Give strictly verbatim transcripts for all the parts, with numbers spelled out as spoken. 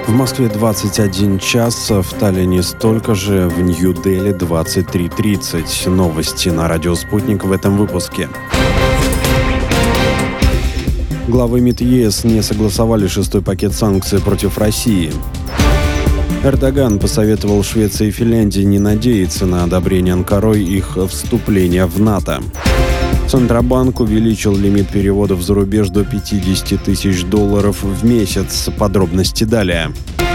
В Москве двадцать один час, в Таллине столько же, в Нью-Дели двадцать три тридцать. Новости на радио «Спутник» в этом выпуске. Главы МИД ЕС не согласовали шестой пакет санкций против России. Эрдоган посоветовал Швеции и Финляндии не надеяться на одобрение Анкарой их вступления в НАТО. Центробанк увеличил лимит переводов за рубеж до пятьдесят тысяч долларов в месяц. Подробности далее.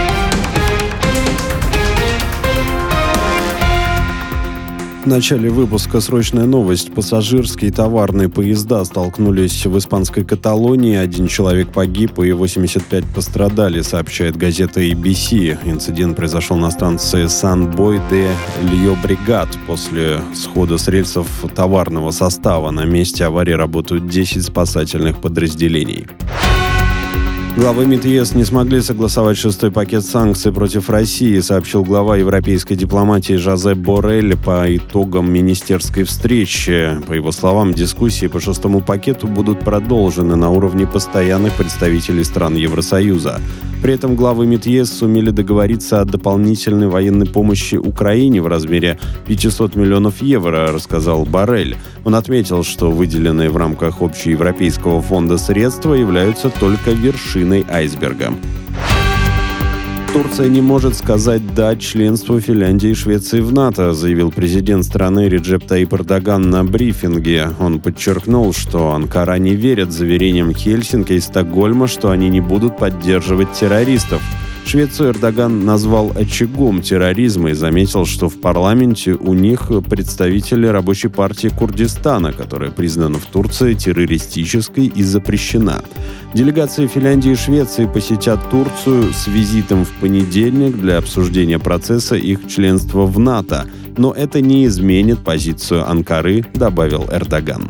В начале выпуска срочная новость. Пассажирские и товарные поезда столкнулись в испанской Каталонии. Один человек погиб и восемьдесят пять пострадали, сообщает газета эй би си. Инцидент произошел на станции Сан-Бой-де-Льо-Бригат. После схода с рельсов товарного состава на месте аварии работают десять спасательных подразделений. Главы МИД ЕС не смогли согласовать шестой пакет санкций против России, сообщил глава европейской дипломатии Жозеп Боррель по итогам министерской встречи. По его словам, дискуссии по шестому пакету будут продолжены на уровне постоянных представителей стран Евросоюза. При этом главы МИД ЕС сумели договориться о дополнительной военной помощи Украине в размере пятьсот миллионов евро, рассказал Боррель. Он отметил, что выделенные в рамках общеевропейского фонда средства являются только вершиной айсберга. Турция не может сказать «да» членству Финляндии и Швеции в НАТО, заявил президент страны Реджеп Таyyip Эрдоган на брифинге. Он подчеркнул, что Анкара не верит заверениям Хельсинки и Стокгольма, что они не будут поддерживать террористов. Швецию Эрдоган назвал очагом терроризма и заметил, что в парламенте у них представители рабочей партии Курдистана, которая признана в Турции террористической и запрещена. Делегации Финляндии и Швеции посетят Турцию с визитом в понедельник для обсуждения процесса их членства в НАТО. Но это не изменит позицию Анкары, добавил Эрдоган.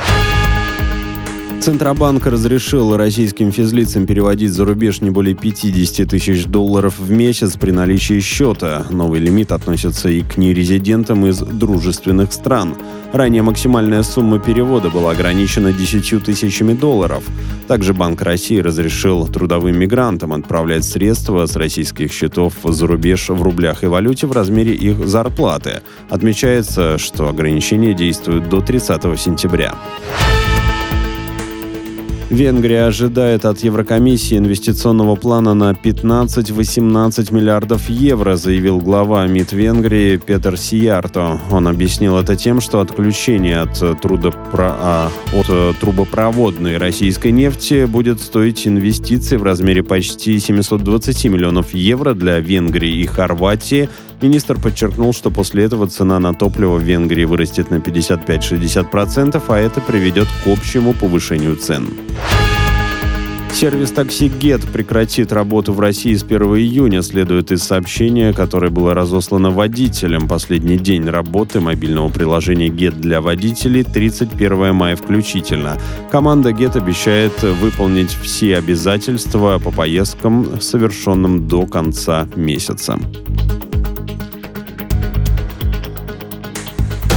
Центробанк разрешил российским физлицам переводить за рубеж не более пятьдесят тысяч долларов в месяц при наличии счета. Новый лимит относится и к нерезидентам из дружественных стран. Ранее максимальная сумма перевода была ограничена десятью тысячами долларов. Также Банк России разрешил трудовым мигрантам отправлять средства с российских счетов за рубеж в рублях и валюте в размере их зарплаты. Отмечается, что ограничения действуют до тридцатого сентября. Венгрия ожидает от Еврокомиссии инвестиционного плана на пятнадцать-восемнадцать миллиардов евро, заявил глава МИД Венгрии Петер Сиярто. Он объяснил это тем, что отключение от, трудопро... от трубопроводной российской нефти будет стоить инвестиций в размере почти семьсот двадцать миллионов евро для Венгрии и Хорватии. Министр подчеркнул, что после этого цена на топливо в Венгрии вырастет на пятьдесят пять - шестьдесят процентов, а это приведет к общему повышению цен. Сервис такси Get прекратит работу в России с первого июня, следует из сообщения, которое было разослано водителям. Последний день работы мобильного приложения Get для водителей – тридцать первого мая включительно. Команда Get обещает выполнить все обязательства по поездкам, совершенным до конца месяца.